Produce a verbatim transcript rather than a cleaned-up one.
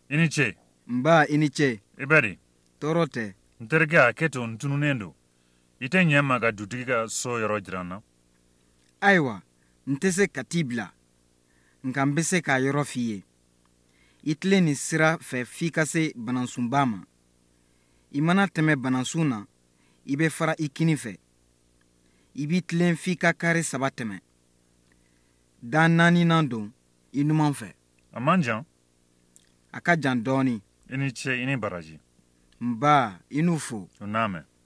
I ni ce. Nba i ni ce. I bɛri. Tɔɔrɔ tɛ. N terikɛ a kɛ to n tununnen don. I tɛ ɲɛ ma ka dutigi ka so yɔrɔ jira n na. Ayiwa, n tɛ se ka t'i bila. Nka n bɛ se k'a yɔrɔ f'i ye. I tilen nin sira fɛ f'i ka se banansunba ma. I mana tɛmɛ banansun na, i bɛ fara i kini fɛ. I b'i tilen f'i ka kari saba tɛmɛ. Da naaninan don i numan fɛ. A man jan. A ka jan dɔɔnin. I ni ce i ni baraji. Nba i n'u fo. O n'a mɛn.